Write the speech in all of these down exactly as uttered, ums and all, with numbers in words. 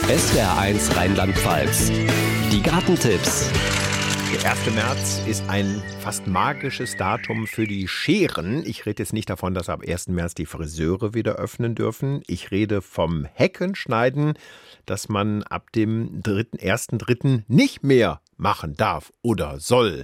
S W R eins Rheinland-Pfalz. Die Gartentipps. Der erste März ist ein fast magisches Datum für die Scheren. Ich rede jetzt nicht davon, dass ab ersten März die Friseure wieder öffnen dürfen. Ich rede vom Heckenschneiden, das man ab dem ersten dritten nicht mehr machen darf oder soll.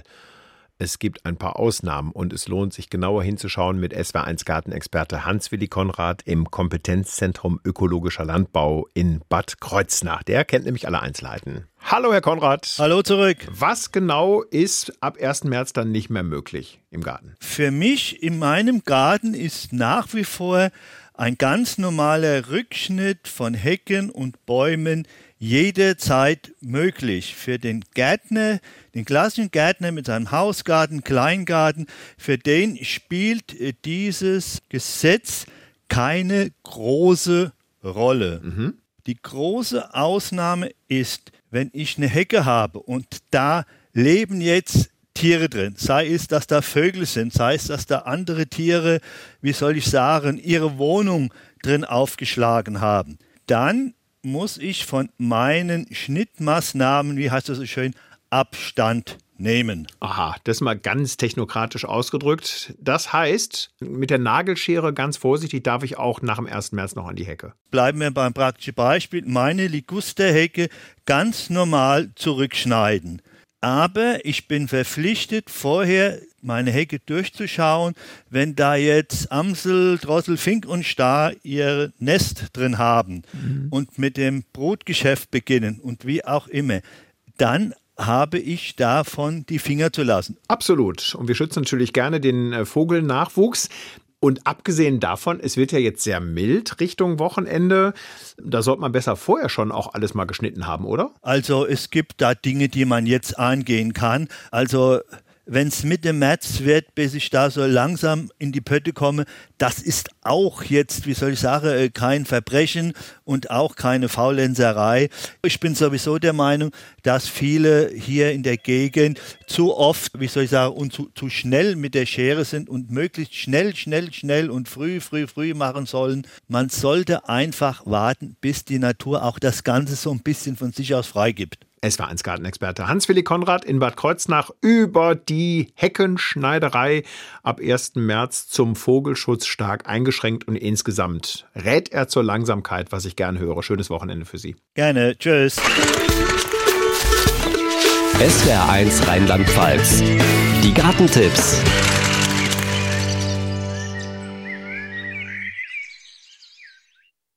Es gibt ein paar Ausnahmen und es lohnt sich genauer hinzuschauen mit S W R eins Gartenexperte Hans-Willi Konrad im Kompetenzzentrum Ökologischer Landbau in Bad Kreuznach. Der kennt nämlich alle Einzelheiten. Hallo Herr Konrad. Hallo zurück. Was genau ist ab ersten März dann nicht mehr möglich im Garten? Für mich in meinem Garten ist nach wie vor ein ganz normaler Rückschnitt von Hecken und Bäumen jederzeit möglich. Für den Gärtner, den klassischen Gärtner mit seinem Hausgarten, Kleingarten, für den spielt dieses Gesetz keine große Rolle. Mhm. Die große Ausnahme ist, wenn ich eine Hecke habe und da leben jetzt Tiere drin, sei es, dass da Vögel sind, sei es, dass da andere Tiere, wie soll ich sagen, ihre Wohnung drin aufgeschlagen haben, dann muss ich von meinen Schnittmaßnahmen, wie heißt das so schön, Abstand nehmen. Aha, das mal ganz technokratisch ausgedrückt. Das heißt, mit der Nagelschere ganz vorsichtig darf ich auch nach dem ersten März noch an die Hecke. Bleiben wir beim praktischen Beispiel. Meine Ligusterhecke ganz normal zurückschneiden. Aber ich bin verpflichtet, vorher meine Hecke durchzuschauen, wenn da jetzt Amsel, Drossel, Fink und Star ihr Nest drin haben mhm. und mit dem Brutgeschäft beginnen und wie auch immer, dann habe ich davon die Finger zu lassen. Absolut. Und wir schützen natürlich gerne den Vogelnachwuchs. Und abgesehen davon, es wird ja jetzt sehr mild Richtung Wochenende. Da sollte man besser vorher schon auch alles mal geschnitten haben, oder? Also es gibt da Dinge, die man jetzt angehen kann. Also wenn es Mitte März wird, bis ich da so langsam in die Pötte komme, das ist auch jetzt, wie soll ich sagen, kein Verbrechen und auch keine Faulenzerei. Ich bin sowieso der Meinung, dass viele hier in der Gegend zu oft, wie soll ich sagen, und zu, zu schnell mit der Schere sind und möglichst schnell, schnell, schnell und früh, früh, früh machen sollen. Man sollte einfach warten, bis die Natur auch das Ganze so ein bisschen von sich aus freigibt. Es war eins Gartenexperte Hans-Willi Konrad in Bad Kreuznach über die Heckenschneiderei ab ersten März zum Vogelschutz stark eingeschränkt und insgesamt rät er zur Langsamkeit, was ich gern höre. Schönes Wochenende für Sie. Gerne. Tschüss. S W R eins Rheinland-Pfalz. Die Gartentipps.